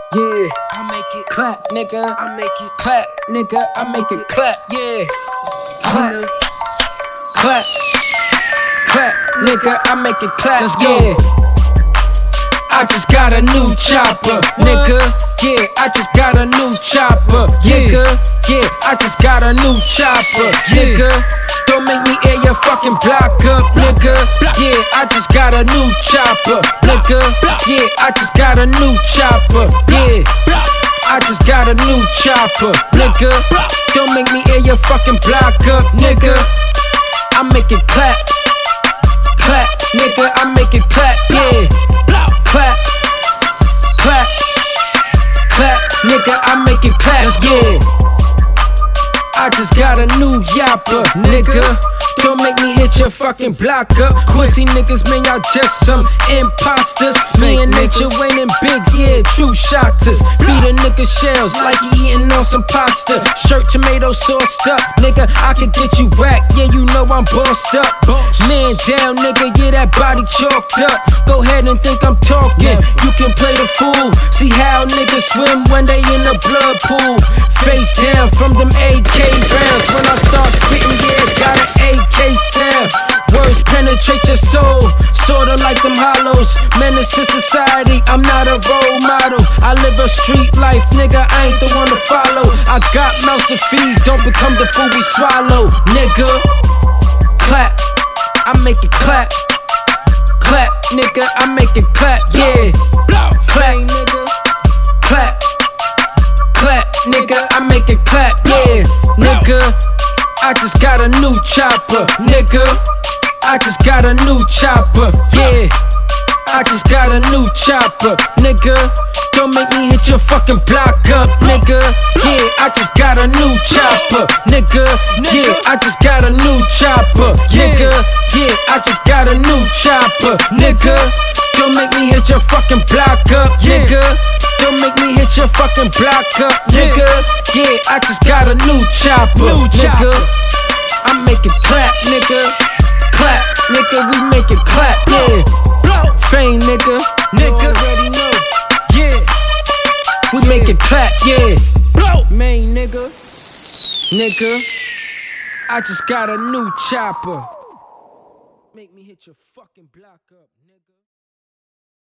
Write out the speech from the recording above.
Yeah, I make it clap, nigga. I make it Clap, nigga. I make it clap. yeah. Clap, clap, clap, nigga. I make it clap. Let's go. Yeah. I just got a new chopper, nigga. Yeah, I just got a new chopper, nigga. Yeah, I just got a new chopper, nigga. Don't make me air your fucking block up, nigga. Yeah, I just got a new chopper, nigga. Yeah, I just got a new chopper, yeah. I just got a new chopper, nigga. Don't make me air your fucking block up, nigga. I make it clap, clap, nigga. I make it clap, yeah. Clap, clap, clap, nigga. I make it clap, yeah. I just got a new yapper, nigga. Don't make me hit your fucking block up. Pussy niggas, man, y'all just some imposters. Me and Nature Wayne and Biggs, yeah, true shotters. Feed a nigga shells like he eating on some pasta. Shirt tomato sauced up, nigga, I could get you whack. Yeah, you know I'm bossed up. Man down, nigga, yeah, that body chalked up. Go ahead and think I'm talking. You can play the fool. See how niggas swim when they in the blood pool. Face down from them AK rounds. When I start spitting, yeah, got an AK sound. Words penetrate your soul, sorta like them hollows. Menace to society, I'm not a role model. I live a street life, nigga, I ain't the one to follow. I got mouths to feed, don't become the food we swallow, nigga. Clap, I make it clap. Clap, nigga, I make it clap, yeah. Clap, nigga. Clap, clap, nigga, I make it clap, yeah. Nigga, I just got a new chopper, nigga. I just got a new chopper, yeah. I just got a new chopper, nigga. Don't make me hit your fucking block up, nigga. Yeah, I just got a new chopper, nigga. Yeah, I just got a new chopper, nigga. Yeah, I just got a new chopper, nigga. Don't make me hit your fucking block up, nigga. Don't make me hit your fucking block up, nigga. Yeah, I just got a new chopper, nigga. I make it clap, nigga. Clap, nigga, we make it clap, yeah. Fame, nigga, nigga. Already know, yeah. We make it clap, yeah. Main, nigga, nigga. I just got a new chopper. Make me hit your fucking block up, nigga.